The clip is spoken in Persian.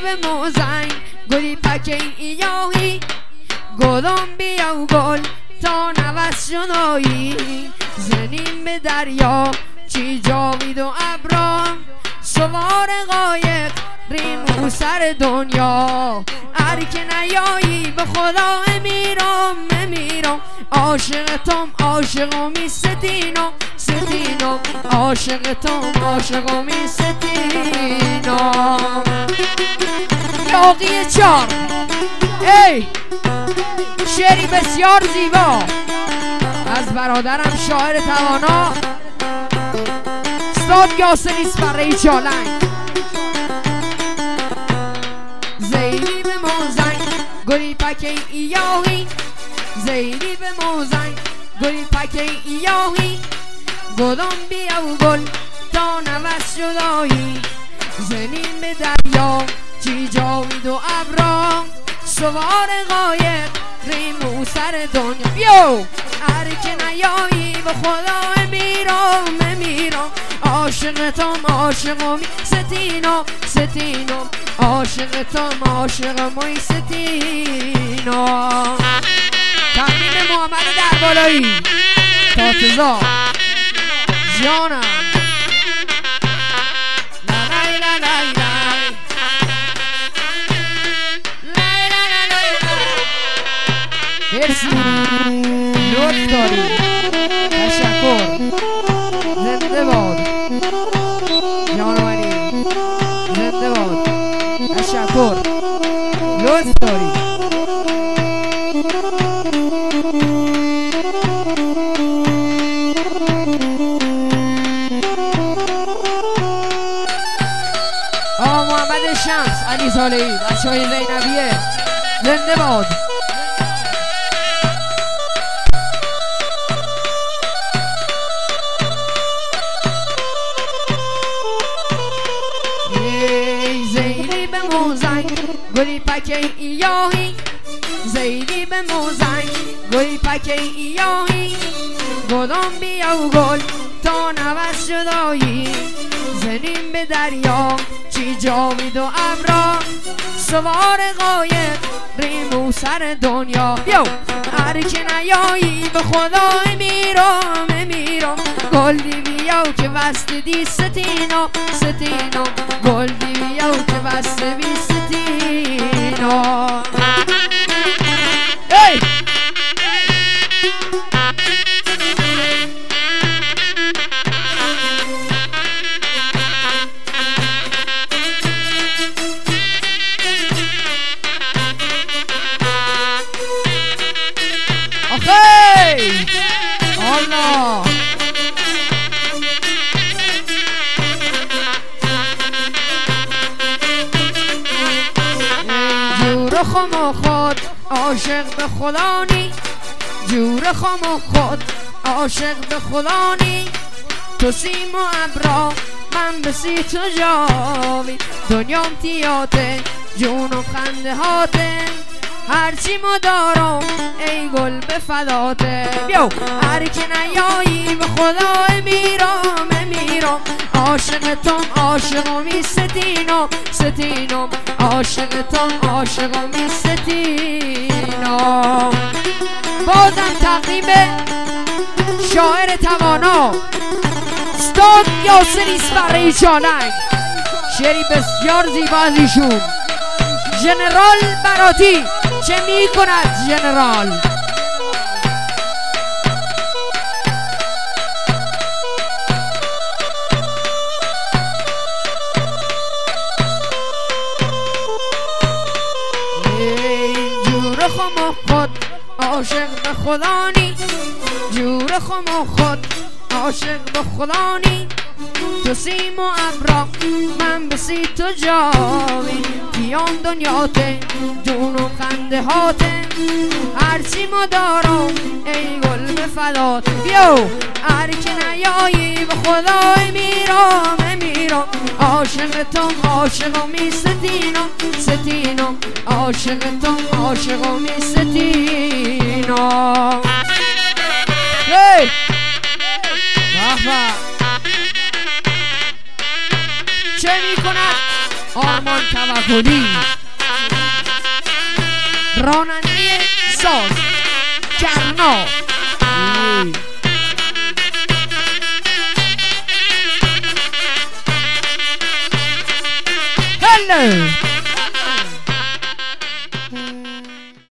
به موزنگ گلی پکه ایاهی گلم بیا و گل تا نوست شدایی زنیم به دریا چی جاوید و ابرام سوار قایق ریمو سر دنیا هر که نیایی به خدا امیرم عاشقتم عاشقمی ستینم عاشقتم عاشقمی ستینم یاقی چار ای شعری بسیار زیبا از برادرم شاعر توانا استاد یاسر اسپرهی چالنگ زیدی به موزنگ گلی پکه ایاهی زیدی به موزنگ گلی پکه ایاهی گلم بیا و گل تا نوست شدایی زنیم به دریا چی جاوید و ابرام سوار قایق ریمو سر دنیا بیو هر که نیایی به خدا امیرم عاشقتم عاشقمی ستینم عاشقتم عاشقمی ستینم تقدیم محمد دربالایی تاتزا جانم مرسی لطف داری تشکر زنده باد جانوری زنده باد تشکر لطف داری آقا محمد شمس علی صالحی بچه‌های زینبیه زنده باد گلی پکه ایاهی زیدی به موزنگ گلی پکه ایاهی گلم بیا و گل تا نوست شدایی زنیم به دریا چی جاوید و ابرا سوار قایق ریمو سر دنیا بیو هر که نیایی به خدا امیرم گلدی بیا که وست دی ستینم گلدی بیا که وست دی ستینم ای الله جور خم و خود عاشق به خدانی جور خم و خود عاشق به خدانی تو سیم و ابرا من بسی تو جاوی دنیام تیاته جونم خنده هاته هرچی ما دارم ای گل به فداته بیو هر که نیایی به خدا امیرم عاشقتم عاشقمی ستینم عاشقتم عاشقمی ستینم بازم تقدیم شاعر توانا استاد یاسر اسپرهی چالنگ شعری بسیار زیبا از ایشون ژنرال براتی چه می کند ژنرال جور خم و خود عاشق به خدانی جور خم و خود عاشق به خدانی تو سیم و ابرا من بسی تو جاوی بیان دنیاته جون و خنده هاته هرچی ما دارم ای گل به فدات بیو هر که نیایی به خدا امیرم عاشقتم عاشقمی ستینم عاشقتم عاشقمی ستینم هی چه می کند آرمان توکلی راننده ساز کرنا هلو